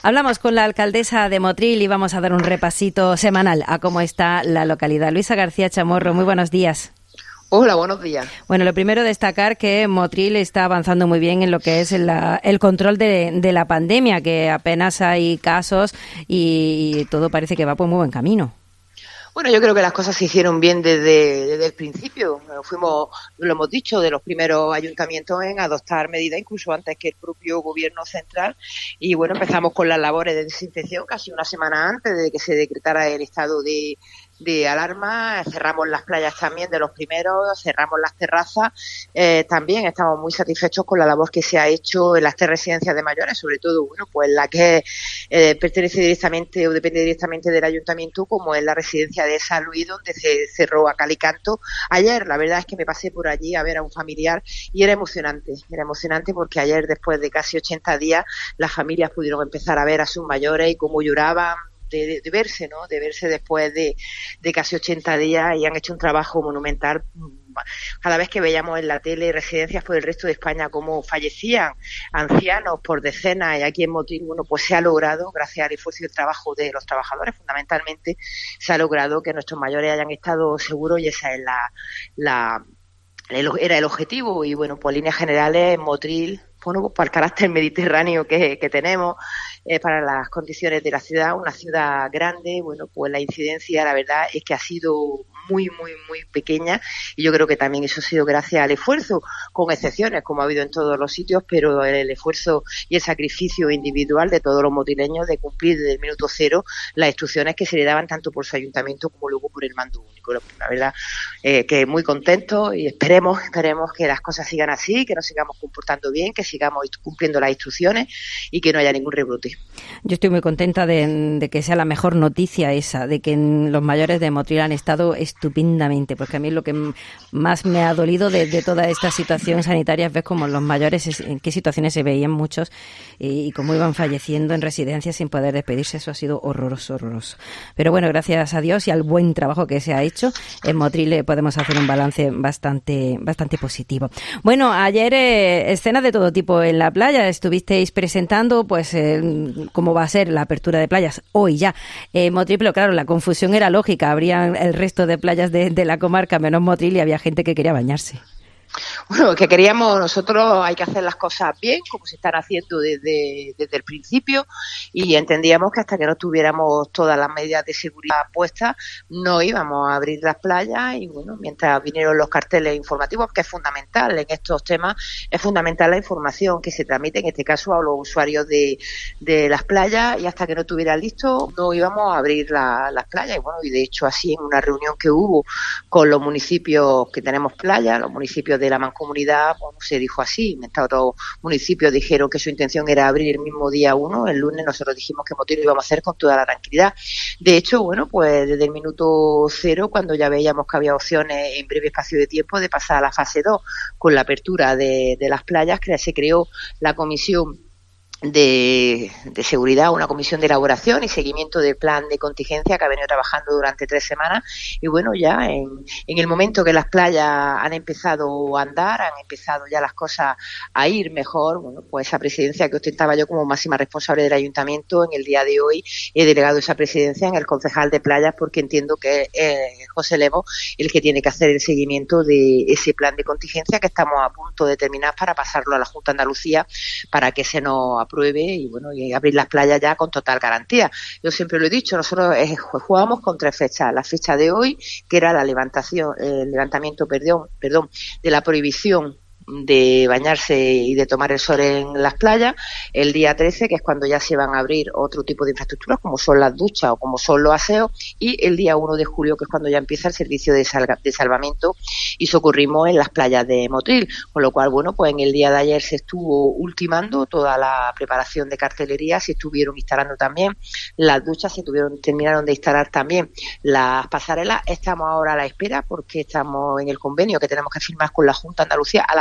Hablamos con la alcaldesa de Motril y vamos a dar un repasito semanal a cómo está la localidad. Luisa García Chamorro, muy buenos días. Hola, buenos días. Bueno, lo primero destacar que Motril está avanzando muy bien en lo que es el control de la pandemia, que apenas hay casos y todo parece que va por muy buen camino. Bueno, yo creo que las cosas se hicieron bien desde el principio. Fuimos, lo hemos dicho, de los primeros ayuntamientos en adoptar medidas, incluso antes que el propio gobierno central. Y bueno, empezamos con las labores de desinfección casi una semana antes de que se decretara el estado de alarma. Cerramos las playas también de los primeros, cerramos las terrazas. También estamos muy satisfechos con la labor que se ha hecho en las 3 residencias de mayores, sobre todo, bueno, pues la que pertenece directamente o depende directamente del ayuntamiento, como es la residencia de San Luis, donde se cerró a cal y canto. Ayer, la verdad es que me pasé por allí a ver a un familiar y era emocionante porque ayer, después de casi 80 días, las familias pudieron empezar a ver a sus mayores y cómo lloraban, de verse, ¿no? De verse después de casi 80 días, y han hecho un trabajo monumental. Cada vez que veíamos en la tele residencias por el resto de España cómo fallecían ancianos por decenas, y aquí en Motril, bueno, pues se ha logrado, gracias al esfuerzo y el trabajo de los trabajadores, fundamentalmente, se ha logrado que nuestros mayores hayan estado seguros, y esa es era el objetivo. Y bueno, por líneas generales, Motril, bueno, pues para el carácter mediterráneo que tenemos, para las condiciones de la ciudad, una ciudad grande, bueno, pues la incidencia, la verdad, es que ha sido muy pequeña, y yo creo que también eso ha sido gracias al esfuerzo, con excepciones, como ha habido en todos los sitios, pero el esfuerzo y el sacrificio individual de todos los motrileños de cumplir desde el minuto cero las instrucciones que se le daban tanto por su ayuntamiento como luego por el mando único. La verdad, que muy contentos, y esperemos que las cosas sigan así, que nos sigamos comportando bien, que sigamos cumpliendo las instrucciones y que no haya ningún rebrote. Yo estoy muy contenta de que sea la mejor noticia esa, de que los mayores de Motril han estado estupendamente, porque a mí lo que más me ha dolido de toda esta situación sanitaria es ver cómo los mayores, en qué situaciones se veían muchos y cómo iban falleciendo en residencias sin poder despedirse. Eso ha sido horroroso. Pero bueno, gracias a Dios y al buen trabajo que se ha hecho, en Motril podemos hacer un balance bastante positivo. Bueno, ayer escenas de todo tipo en la playa. Estuvisteis presentando pues cómo va a ser la apertura de playas hoy ya Motril, pero claro, la confusión era lógica. Habrían el resto de playas de la comarca menos Motril, y había gente que quería bañarse. Bueno, que queríamos nosotros, hay que hacer las cosas bien, como se están haciendo desde el principio, y entendíamos que hasta que no tuviéramos todas las medidas de seguridad puestas, no íbamos a abrir las playas. Y bueno, mientras vinieron los carteles informativos, que es fundamental en estos temas, es fundamental la información que se transmite, en este caso a los usuarios de las playas, y hasta que no estuviera listo, no íbamos a abrir las playas. Y bueno, y de hecho así, en una reunión que hubo con los municipios que tenemos playas, los municipios de la Mancomunidad, bueno, se dijo así. Otros municipios dijeron que su intención era abrir el mismo día 1, el lunes. Nosotros dijimos que Motril lo íbamos a hacer con toda la tranquilidad. De hecho, bueno, pues desde el minuto 0, cuando ya veíamos que había opciones en breve espacio de tiempo de pasar a la fase 2, con la apertura de las playas, que se creó la comisión de seguridad, una comisión de elaboración y seguimiento del plan de contingencia que ha venido trabajando durante 3 semanas. Y bueno, ya en el momento que las playas han empezado a andar, han empezado ya las cosas a ir mejor, bueno, pues esa presidencia que ostentaba yo como máxima responsable del ayuntamiento, en el día de hoy he delegado esa presidencia en el concejal de playas, porque entiendo que es José Levo el que tiene que hacer el seguimiento de ese plan de contingencia que estamos a punto de terminar para pasarlo a la Junta de Andalucía para que se nos apruebe, y bueno, y abrir las playas ya con total garantía. Yo siempre lo he dicho, nosotros jugamos con 3 fechas. La fecha de hoy, que era el levantamiento de la prohibición de bañarse y de tomar el sol en las playas, el día 13, que es cuando ya se van a abrir otro tipo de infraestructuras, como son las duchas o como son los aseos, y el día 1 de julio, que es cuando ya empieza el servicio de salvamento y socorrismo en las playas de Motril. Con lo cual, bueno, pues en el día de ayer se estuvo ultimando toda la preparación de cartelería, se estuvieron instalando también las duchas, terminaron de instalar también las pasarelas. Estamos ahora a la espera, porque estamos en el convenio que tenemos que firmar con la Junta de Andalucía, a la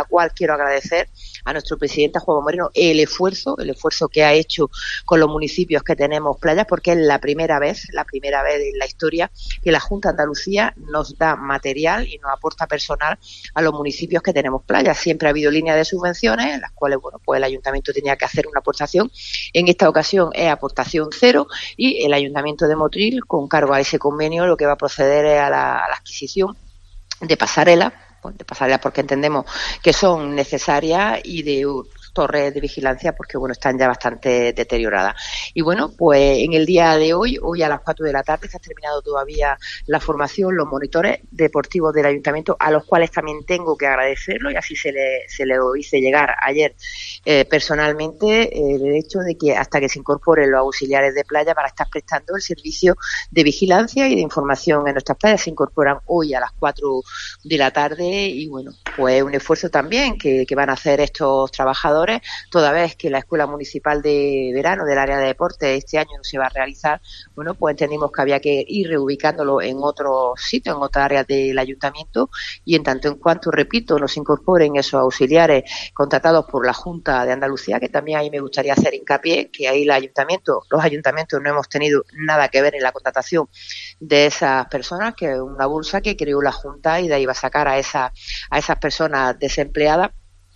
cual quiero agradecer a nuestro presidente Juan Moreno el esfuerzo que ha hecho con los municipios que tenemos playas, porque es la primera vez en la historia que la Junta de Andalucía nos da material y nos aporta personal a los municipios que tenemos playas. Siempre ha habido líneas de subvenciones en las cuales, bueno, pues el ayuntamiento tenía que hacer una aportación. En esta ocasión es aportación cero y el ayuntamiento de Motril, con cargo a ese convenio, lo que va a proceder es a la adquisición de pasarelas, porque entendemos que son necesarias, y de torres de vigilancia, porque bueno, están ya bastante deterioradas. Y bueno, pues en el día de hoy a las 4 de la tarde, está terminado todavía la formación, los monitores deportivos del ayuntamiento, a los cuales también tengo que agradecerlo, y así se le hice llegar ayer personalmente, el hecho de que hasta que se incorporen los auxiliares de playa para estar prestando el servicio de vigilancia y de información en nuestras playas, se incorporan hoy a las 4 de la tarde. Y bueno, pues un esfuerzo también que van a hacer estos trabajadores, toda vez que la Escuela Municipal de Verano del área de deporte este año no se va a realizar. Bueno, pues entendimos que había que ir reubicándolo en otro sitio, en otra área del ayuntamiento, y en tanto en cuanto, repito, nos incorporen esos auxiliares contratados por la Junta de Andalucía, que también ahí me gustaría hacer hincapié, que ahí los ayuntamientos no hemos tenido nada que ver en la contratación de esas personas, que es una bolsa que creó la Junta, y de ahí va a sacar a esas personas desempleadas.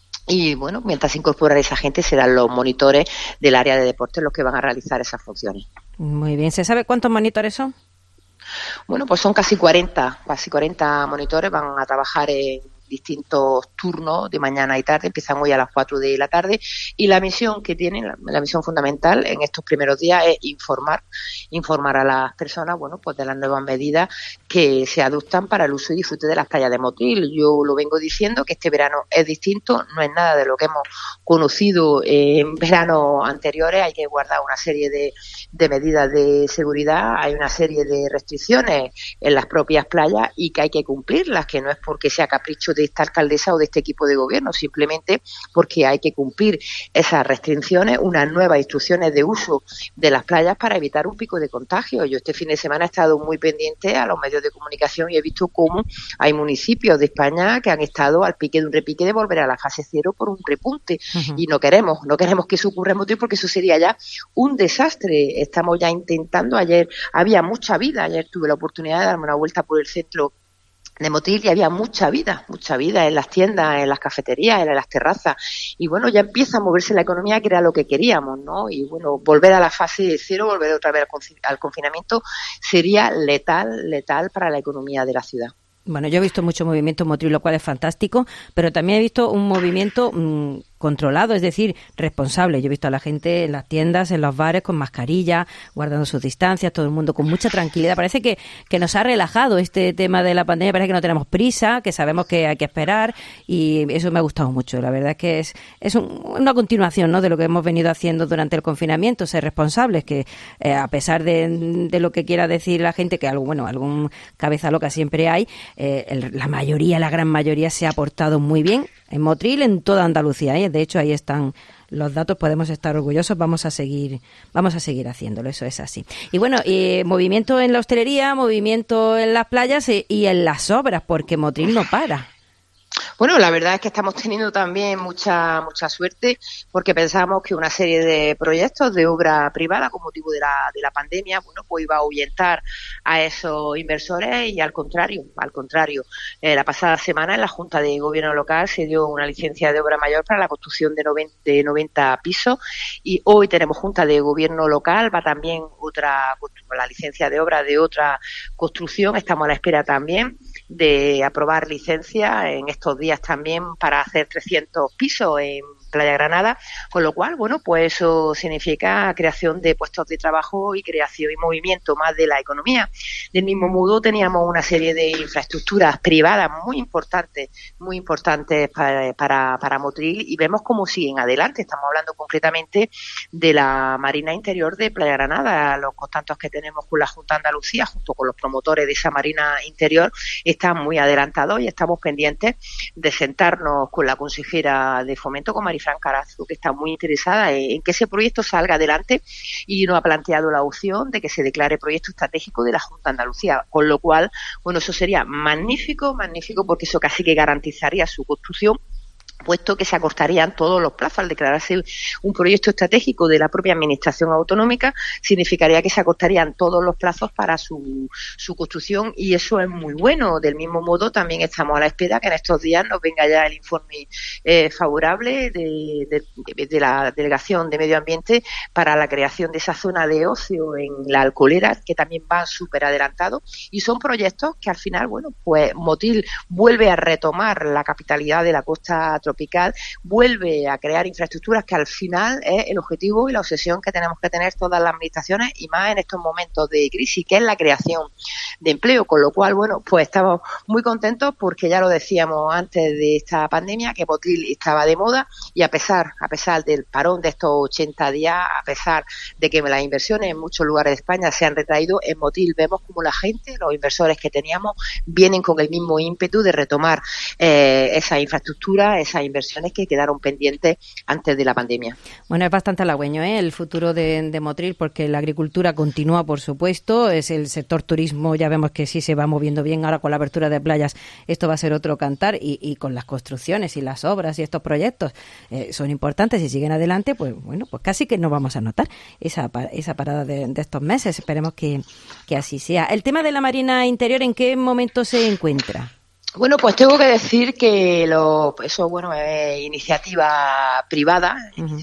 Y bueno, mientras se incorpora esa gente, serán los monitores del área de deporte los que van a realizar esas funciones. Muy bien. ¿Se sabe cuántos monitores son? Bueno, pues son casi 40 monitores, van a trabajar en distintos turnos de mañana y tarde, empiezan hoy a las 4 de la tarde, y la misión que tienen, la misión fundamental en estos primeros días es informar a las personas, bueno, pues de las nuevas medidas que se adoptan para el uso y disfrute de las playas de Motril. Yo lo vengo diciendo que este verano es distinto, no es nada de lo que hemos conocido en veranos anteriores, hay que guardar una serie de medidas de seguridad, hay una serie de restricciones en las propias playas y que hay que cumplirlas, que no es porque sea capricho de esta alcaldesa o de este equipo de gobierno, simplemente porque hay que cumplir esas restricciones, unas nuevas instrucciones de uso de las playas para evitar un pico de contagio. Yo este fin de semana he estado muy pendiente a los medios de comunicación y he visto cómo hay municipios de España que han estado al pique de un repique de volver a la fase cero por un repunte. Uh-huh. Y no queremos que eso ocurra en Motril, porque eso sería ya un desastre. Estamos ya intentando, ayer había mucha vida, ayer tuve la oportunidad de darme una vuelta por el centro de Motril y había mucha vida en las tiendas, en las cafeterías, en las terrazas, y bueno, ya empieza a moverse la economía, que era lo que queríamos, ¿no? Y bueno, volver a la fase cero, volver otra vez al confinamiento sería letal para la economía de la ciudad. Bueno, yo he visto mucho movimiento en Motril, lo cual es fantástico, pero también he visto un movimiento controlado, es decir, responsable. Yo he visto a la gente en las tiendas, en los bares, con mascarilla, guardando sus distancias, todo el mundo con mucha tranquilidad. Parece que nos ha relajado este tema de la pandemia, parece que no tenemos prisa, que sabemos que hay que esperar, y eso me ha gustado mucho. La verdad es que es una continuación, ¿no?, de lo que hemos venido haciendo durante el confinamiento, ser responsables, que a pesar de lo que quiera decir la gente, que algún cabeza loca siempre hay, la gran mayoría se ha portado muy bien en Motril, en toda Andalucía, ¿eh? De hecho, ahí están los datos, podemos estar orgullosos, vamos a seguir haciéndolo, eso es así. Y bueno, movimiento en la hostelería, movimiento en las playas y en las obras, porque Motril no para. Bueno, la verdad es que estamos teniendo también mucha suerte, porque pensábamos que una serie de proyectos de obra privada con motivo de la pandemia, bueno, pues iba a ahuyentar a esos inversores, y al contrario. La pasada semana en la Junta de Gobierno local se dio una licencia de obra mayor para la construcción de 90 pisos, y hoy tenemos Junta de Gobierno local, va también la licencia de obra de otra construcción. Estamos a la espera también de aprobar licencia en estos días también para hacer 300 pisos en Playa Granada, con lo cual, bueno, pues eso significa creación de puestos de trabajo y creación y movimiento más de la economía. Del mismo modo, teníamos una serie de infraestructuras privadas muy importantes para Motril, y vemos cómo siguen adelante. Estamos hablando concretamente de la Marina Interior de Playa Granada. Los contactos que tenemos con la Junta de Andalucía, junto con los promotores de esa Marina Interior, están muy adelantados, y estamos pendientes de sentarnos con la consejera de Fomento, con Marifran Carazo, que está muy interesada en que ese proyecto salga adelante, y nos ha planteado la opción de que se declare proyecto estratégico de la Junta de Andalucía, con lo cual, bueno, eso sería magnífico, porque eso casi que garantizaría su construcción puesto que se acortarían todos los plazos. Al declararse un proyecto estratégico de la propia Administración Autonómica, significaría que se acortarían todos los plazos para su construcción, y eso es muy bueno. Del mismo modo, también estamos a la espera que en estos días nos venga ya el informe favorable de la Delegación de Medio Ambiente para la creación de esa zona de ocio en la Alcolera, que también van súper adelantados, y son proyectos que al final, bueno, pues Motril vuelve a retomar la capitalidad de la costa tropical, vuelve a crear infraestructuras, que al final es el objetivo y la obsesión que tenemos que tener todas las administraciones, y más en estos momentos de crisis, que es la creación de empleo. Con lo cual, bueno, pues estamos muy contentos, porque ya lo decíamos antes de esta pandemia, que Motril estaba de moda, y a pesar del parón de estos 80 días, a pesar de que las inversiones en muchos lugares de España se han retraído, en Motril vemos como la gente, los inversores que teníamos, vienen con el mismo ímpetu de retomar esa infraestructura, esas inversiones que quedaron pendientes antes de la pandemia. Bueno, es bastante halagüeño el futuro de Motril, porque la agricultura continúa, por supuesto, es el sector turismo, ya vemos que sí se va moviendo bien. Ahora con la apertura de playas esto va a ser otro cantar, y con las construcciones y las obras y estos proyectos son importantes y siguen adelante, pues bueno, pues casi que no vamos a notar esa parada de estos meses. Esperemos que así sea. El tema de la Marina Interior, ¿en qué momento se encuentra? Bueno, pues tengo que decir que eso, bueno, es iniciativa privada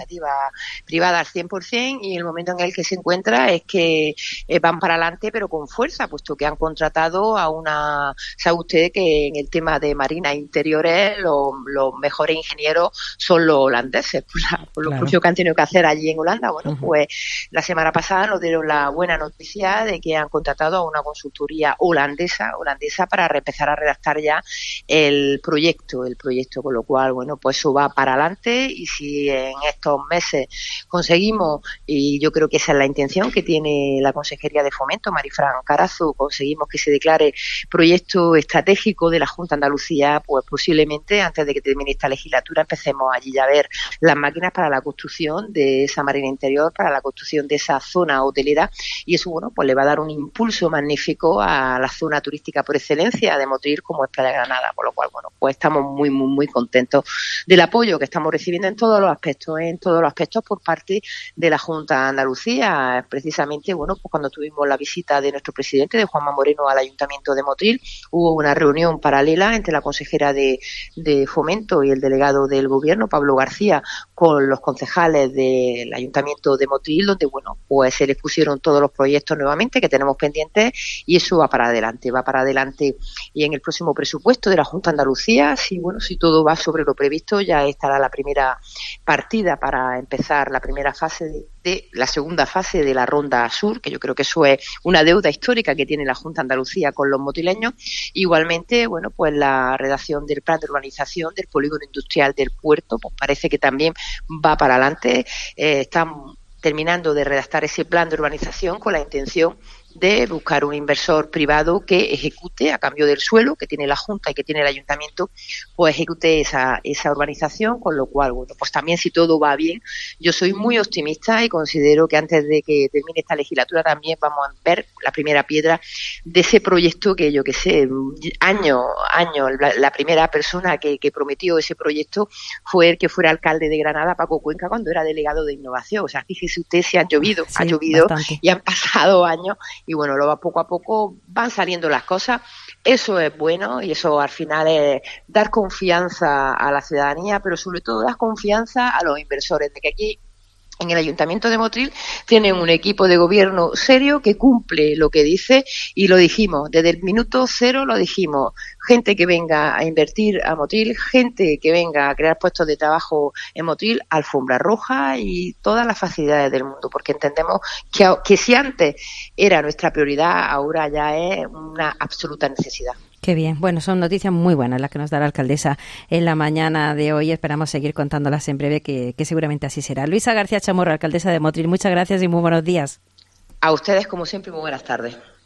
al 100%, y el momento en el que se encuentra es que van para adelante, pero con fuerza, puesto que han contratado sabe usted que en el tema de marinas interiores los mejores ingenieros son los holandeses, por lo propio que han tenido que hacer allí en Holanda. Bueno, pues la semana pasada nos dieron la buena noticia de que han contratado a una consultoría holandesa para empezar a redactar ya el proyecto, con lo cual, bueno, pues eso va para adelante, y si en estos meses conseguimos, y yo creo que esa es la intención que tiene la Consejería de Fomento, Marifran Carazo, conseguimos que se declare proyecto estratégico de la Junta de Andalucía, pues posiblemente antes de que termine esta legislatura empecemos allí ya a ver las máquinas para la construcción de esa marina interior, para la construcción de esa zona hotelera, y eso, bueno, pues le va a dar un impulso magnífico a la zona turística por excelencia de Motril, como es Playa Granada. Por lo cual, bueno, pues estamos muy, muy, muy contentos del apoyo que estamos recibiendo en todos los aspectos por parte de la Junta de Andalucía. Precisamente, bueno, pues cuando tuvimos la visita de nuestro presidente, de Juanma Moreno, al Ayuntamiento de Motril, hubo una reunión paralela entre la consejera de Fomento y el delegado del Gobierno, Pablo García, con los concejales del Ayuntamiento de Motril, donde, bueno, pues se les pusieron todos los proyectos nuevamente que tenemos pendientes, y eso va para adelante, y en el próximo presupuesto de la Junta de Andalucía, si todo va sobre lo previsto, ya estará la primera partida para empezar la primera fase de la segunda fase de la Ronda Sur, que yo creo que eso es una deuda histórica que tiene la Junta de Andalucía con los motrileños. Igualmente, bueno, pues la redacción del plan de urbanización del polígono industrial del puerto, pues parece que también va para adelante. Están terminando de redactar ese plan de urbanización con la intención de buscar un inversor privado que ejecute, a cambio del suelo que tiene la Junta y que tiene el Ayuntamiento, pues ejecute esa urbanización, con lo cual, bueno, pues también, si todo va bien, yo soy muy optimista y considero que antes de que termine esta legislatura también vamos a ver la primera piedra de ese proyecto que, yo que sé, año, la primera persona que prometió ese proyecto fue el que fuera alcalde de Granada, Paco Cuenca, cuando era delegado de innovación. O sea, fíjese usted si ha llovido bastante, y han pasado años. Y bueno, poco a poco van saliendo las cosas. Eso es bueno, y eso al final es dar confianza a la ciudadanía, pero sobre todo dar confianza a los inversores, de que aquí en el Ayuntamiento de Motril tienen un equipo de gobierno serio que cumple lo que dice, y lo dijimos, desde el minuto cero lo dijimos: gente que venga a invertir a Motril, gente que venga a crear puestos de trabajo en Motril, alfombra roja y todas las facilidades del mundo, porque entendemos que si antes era nuestra prioridad, ahora ya es una absoluta necesidad. Qué bien. Bueno, son noticias muy buenas las que nos da la alcaldesa en la mañana de hoy. Esperamos seguir contándolas en breve, que seguramente así será. Luisa García Chamorro, alcaldesa de Motril, muchas gracias y muy buenos días. A ustedes, como siempre, muy buenas tardes.